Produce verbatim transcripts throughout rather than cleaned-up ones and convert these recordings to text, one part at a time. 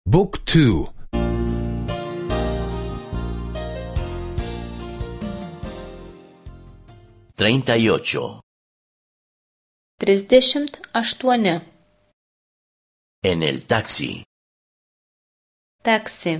Book two. treinta y ocho. Trisdešimt aštuoni. En el taxi. Taksi.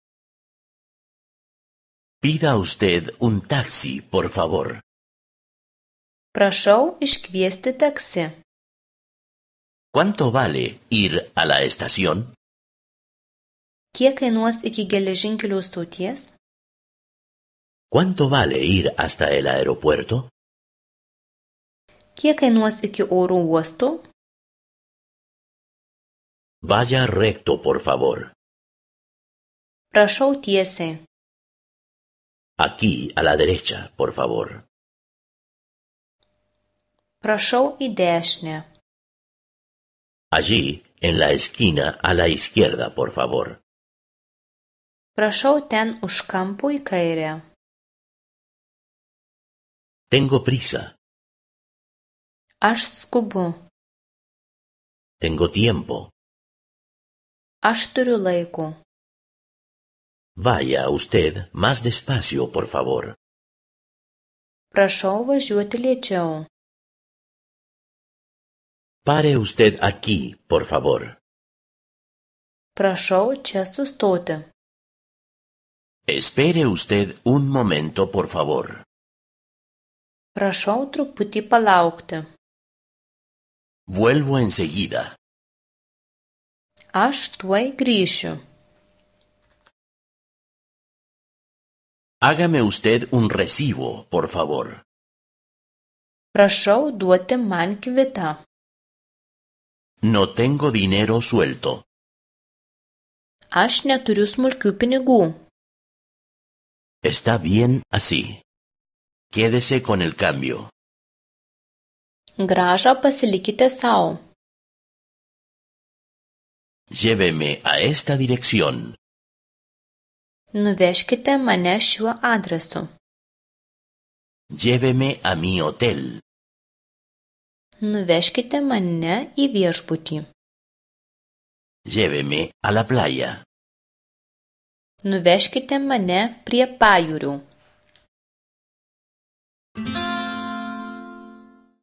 Pida usted un taxi, por favor. Prašau iškviesti taksi. ¿Cuánto vale ir a la estación? Kiek kainuos iki geležinkelio stoties? ¿Cuánto vale ir hasta el aeropuerto? Kiek kainuos iki oro uosto? Vaya recto, por favor. Prašau tiesiai. Aquí, a la derecha, por favor. Prašau į dešinę. Allí, en la esquina, a la izquierda, por favor. Prašau ten už kampo į kairę. Tengo prisa. Aš skubu. Tengo tiempo. Aš turiu laiko. Vaya usted más despacio, por favor. Prašau važiuoti lėčiau. Pare usted aquí, por favor. Prašau čia sustoti. Espere usted un momento, por favor. Prašau truputį palaukti. Vuelvo enseguida. Aš tuoj grįšiu. Hágame usted un recibo, por favor. Prašau duoti man kvitą. No tengo dinero suelto. Aš neturiu smulkių pinigų. Está bien así. Quédese con el cambio. Grąžą pasilikite sau. Lléveme a esta dirección. Nuvežkite mane šiuo adresu. Lléveme a mi hotel. Nuvežkite mane į viešbutį. Lléveme a la playa. Nuvežkite mane prie pajūrių.